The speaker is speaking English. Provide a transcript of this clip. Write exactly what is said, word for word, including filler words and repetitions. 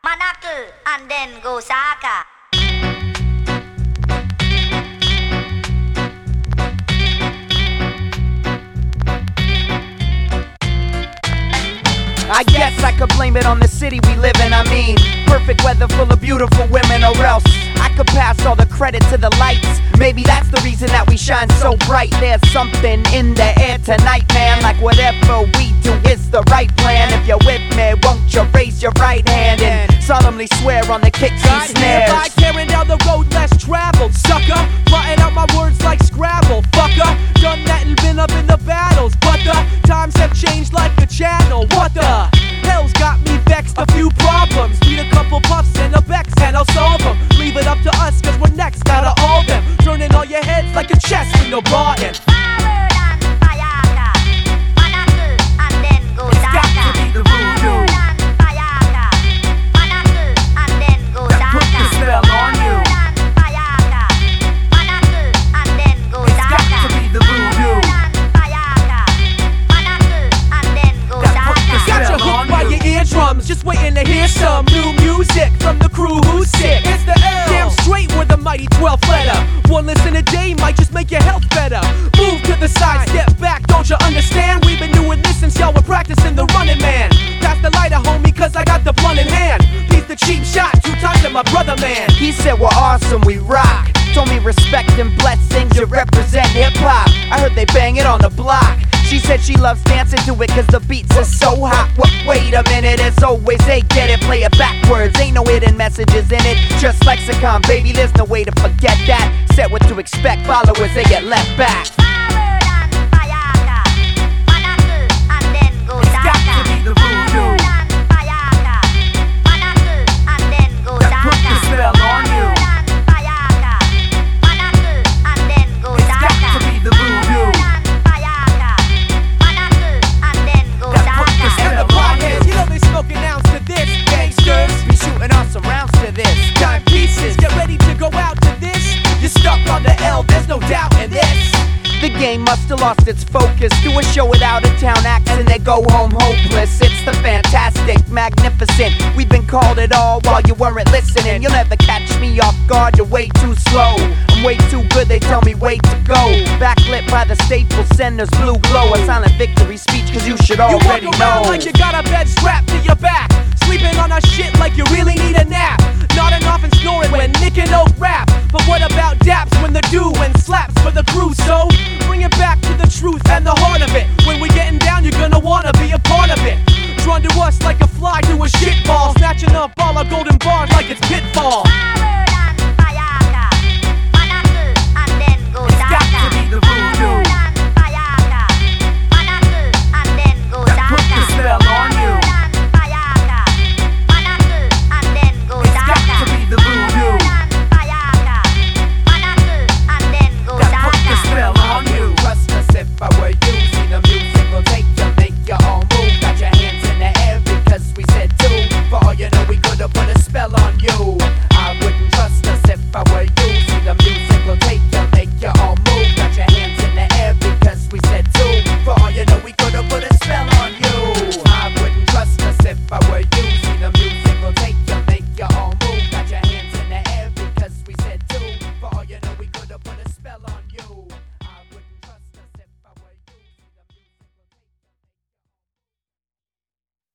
Panaku, and then go Saka. I guess I could blame it on the city we live in. I mean, perfect weather full of beautiful women, or else I could pass all the credit to the lights. Maybe that's the reason that we shine so bright. There's something in the air tonight, man. Like whatever we do is the right plan. If you're with me, won't you raise your right hand and solemnly swear on the kicks and snares? By carrying down the road less traveled, sucker. Plotting out my words like Scrabble, fucker. Done that and been up in the battles, but the times have changed like the channel. What the hell's got me vexed? A few problems. Need a couple puffs and a Bex and I'll solve them. Leave it up to us cause we're next out of all them. Turning all your heads like a chest with no button. Just waiting to hear some new music from the crew who's sick. It's the L. Damn straight with the mighty twelve letter. One listen a day might just make your health better. Move to the side, step back, don't you understand? We've been doing this since y'all were practicing the running man. Pass the lighter, homie, cause I got the blunt in hand. He's the cheap shot, two times and my brother man. He said we're awesome, we rock. Told me respect and blessings, you represent hip-hop. I heard they bang it on the block. She said she loves dancing to it cause the beats are so hot. What? Wait a minute, as always they get it, play it backwards. Ain't no hidden messages in it, just lexicon, baby, there's no way to forget that. Set what to expect, followers they get left back. It's got to be the voodoo. That put the spell on you. It's got to be the voodoo. Smoking ounce to this, gangsters be shooting off some rounds to this. Timepieces, get ready to go out to this. You're stuck on the L, there's no doubt in this. The game must have lost its focus. Do a show with out-of-town acts and they go home hopeless. It's the fantastic, magnificent. We've been called it all while you weren't listening. You'll never catch me off guard, you're way too slow. I'm way too good, they tell me way to go. Backlit by the Staples Center's blue glow. A silent victory speech cause you should already you walk around know. Like you got a bed strapped to your back. Sleeping on our shit like you really need a nap. Nodding off and snoring when Nick and Oak rap. But what about daps when the do and slaps for the crew? So bring it back to the truth and the heart of it. When we're getting down, you're gonna wanna be a part of it. Drawn to us like a fly to a shit ball. Snatching up all our golden bars like it's Pitfall.